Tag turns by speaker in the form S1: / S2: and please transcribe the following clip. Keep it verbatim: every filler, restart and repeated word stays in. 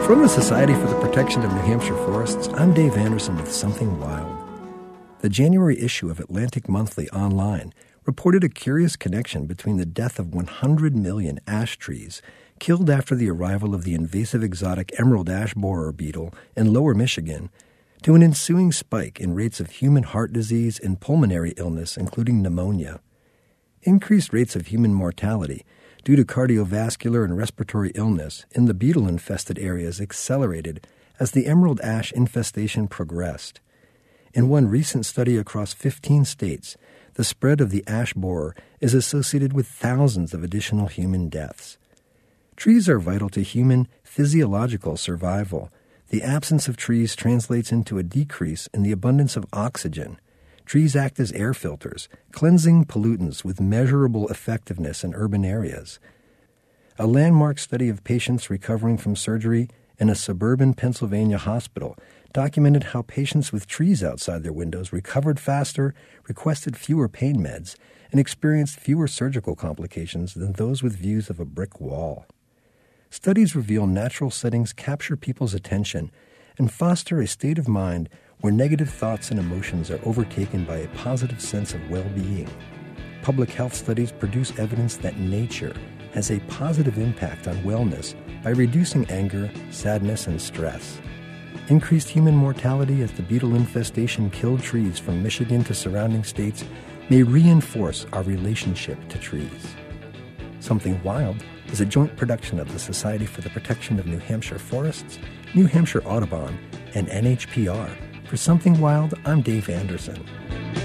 S1: From the Society for the Protection of New Hampshire Forests, I'm Dave Anderson with Something Wild. The January issue of Atlantic Monthly Online reported a curious connection between the death of one hundred million ash trees killed after the arrival of the invasive exotic emerald ash borer beetle in lower Michigan to an ensuing spike in rates of human heart disease and pulmonary illness, including pneumonia. Increased rates of human mortality due to cardiovascular and respiratory illness in the beetle-infested areas accelerated as the emerald ash infestation progressed. In one recent study across fifteen states, the spread of the ash borer is associated with thousands of additional human deaths. Trees are vital to human physiological survival. The absence of trees translates into a decrease in the abundance of oxygen. Trees act as air filters, cleansing pollutants with measurable effectiveness in urban areas. A landmark study of patients recovering from surgery in a suburban Pennsylvania hospital documented how patients with trees outside their windows recovered faster, requested fewer pain meds, and experienced fewer surgical complications than those with views of a brick wall. Studies reveal natural settings capture people's attention and foster a state of mind where negative thoughts and emotions are overtaken by a positive sense of well-being. Public health studies produce evidence that nature has a positive impact on wellness by reducing anger, sadness, and stress. Increased human mortality as the beetle infestation killed trees from Michigan to surrounding states may reinforce our relationship to trees. Something Wild is a joint production of the Society for the Protection of New Hampshire Forests, New Hampshire Audubon, and N H P R. For Something Wild, I'm Dave Anderson.